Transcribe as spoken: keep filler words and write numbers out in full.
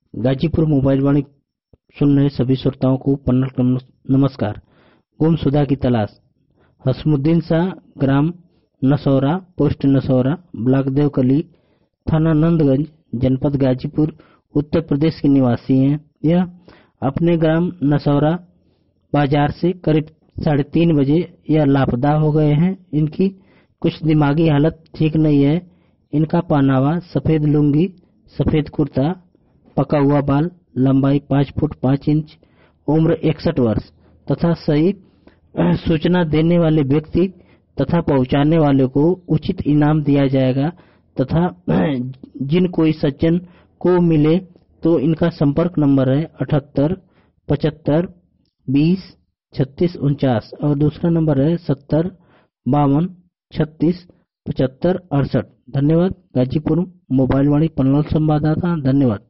Ghazipur mobile वाणी सुन रहे सभी श्रोताओं को पन्नल का नमस्कार। गुमशुदा की तलाश। हसमुद्दीन शाह, ग्राम नसौरा, पोस्ट नसौरा, ब्लॉक देवकली, थाना नंदगंज, जनपद गाजीपुर, उत्तर प्रदेश के निवासी हैं। यह अपने ग्राम नसौरा बाजार से करीब साढ़े तीन बजे यह लापता हो गए हैं। इनकी कुछ दिमागी हालत ठीक नहीं है। इनका पहनावा सफेद लुंगी, सफेद कुर्ता, पका हुआ बाल, लंबाई पाँच फुट पाँच इंच, उम्र इकसठ वर्ष तथा सही सूचना देने वाले व्यक्ति तथा पहुंचाने वाले को उचित इनाम दिया जाएगा तथा जिन कोई सज्जन को मिले तो इनका संपर्क नंबर है अठहत्तर पचहत्तर बीस छत्तीस उनचास और दूसरा नंबर है सत्तर बावन छत्तीस पचहत्तर अड़सठ। धन्यवाद। गाजीपुर मोबाइल वाणी पन्नल संवाददाता, धन्यवाद।